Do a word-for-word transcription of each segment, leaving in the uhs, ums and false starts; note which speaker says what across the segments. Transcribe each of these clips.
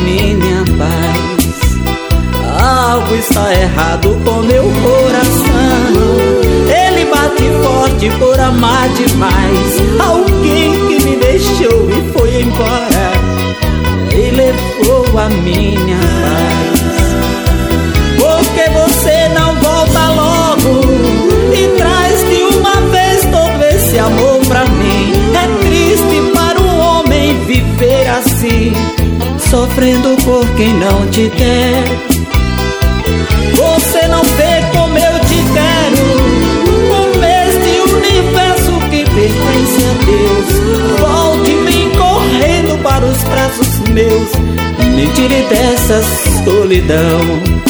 Speaker 1: minha paz. Algo está errado com meu coração. Ele bate forte por amar demais. Alguém que me deixou e foi embora e levou a minha paz. Porque você não volta logo e traz de uma vez todo esse amor pra mim. É triste para um homem viver assim, sofrendo por quem não te quer. Você não vê como eu te quero, como este universo que pertence a Deus. Volte e vem correndo para os braços meus, me tire dessa solidão.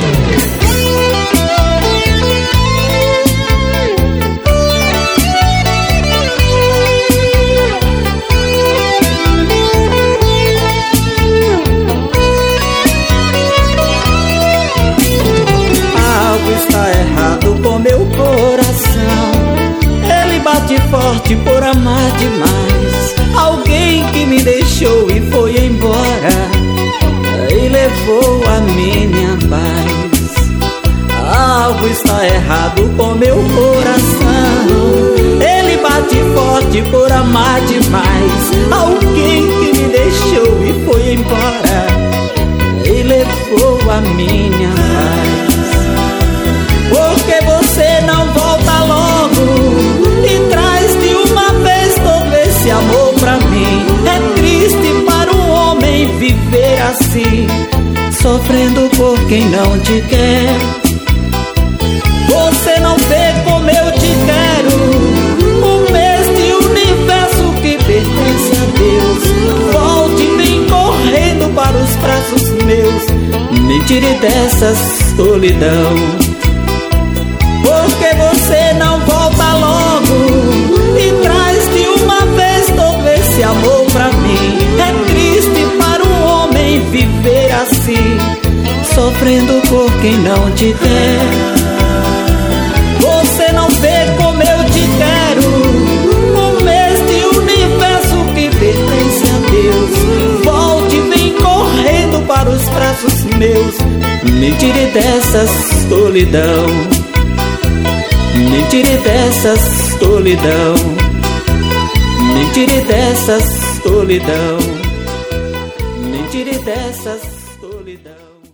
Speaker 1: Está errado com meu coração. Ele bate forte por amar demais. Alguém que me deixou e foi embora e levou a minha paz. Algo está errado com meu coração. Ele bate forte por amar demais. Alguém que me deixou e foi embora e levou a minha paz. Porque você não volta logo e traz de uma vez todo esse amor pra mim. É triste para um homem viver assim, sofrendo por quem não te quer. Você não vê como eu te quero, como este universo que pertence a Deus. Volte e vem correndo para os braços meus, me tire dessa solidão. Porque você não volta logo e traz de uma vez todo esse amor pra mim. É triste para um homem viver assim, sofrendo por quem não te quer. Você não vê como eu te quero, como este universo que pertence a Deus. Volte e vem correndo para os braços meus, me tire dessa solidão. Me tire dessa solidão, me tire dessa solidão, me tire dessa solidão.